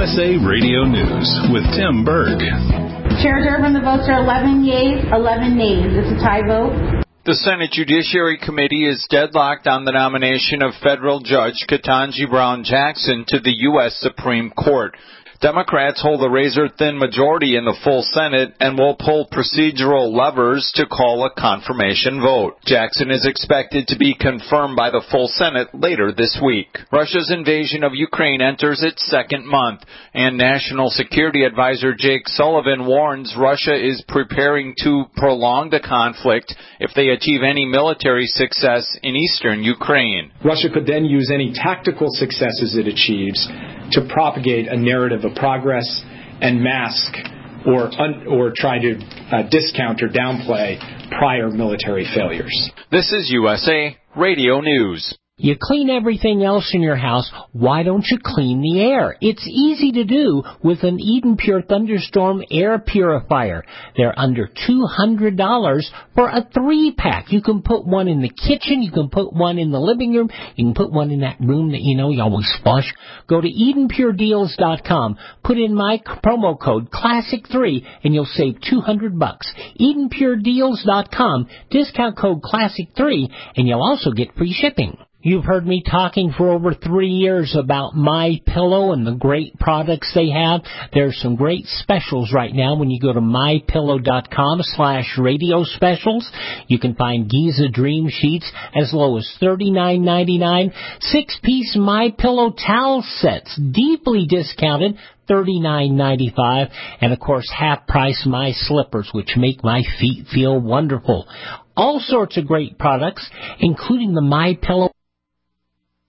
USA Radio News with Tim Berg. Chair Durbin, the votes are 11 yeas, 11 nays. It's a tie vote. The Senate Judiciary Committee is deadlocked on the nomination of federal judge Ketanji Brown Jackson to the U.S. Supreme Court. Democrats hold a razor-thin majority in the full Senate and will pull procedural levers to call a confirmation vote. Jackson is expected to be confirmed by the full Senate later this week. Russia's invasion of Ukraine enters its second month, and National Security Advisor Jake Sullivan warns Russia is preparing to prolong the conflict if they achieve any military success in eastern Ukraine. Russia could then use any tactical successes it achieves to propagate a narrative of progress and mask or try to discount or downplay prior military failures. This is USA Radio News. You clean everything else in your house, why don't you clean the air? It's easy to do with an Eden Pure Thunderstorm air purifier. They're under $200 for a 3-pack. You can put one in the kitchen, you can put one in the living room, you can put one in that room that you always flush. Go to EdenPureDeals.com, put in my promo code CLASSIC3 and you'll save $200. EdenPureDeals.com, discount code CLASSIC3 and you'll also get free shipping. You've heard me talking for over 3 years about MyPillow and the great products they have. There's some great specials right now when you go to MyPillow.com/radio specials. You can find Giza Dream Sheets as low as $39.99. 6-piece MyPillow towel sets, deeply discounted, $39.95. And, of course, half-price My Slippers, which make my feet feel wonderful. All sorts of great products, including the MyPillow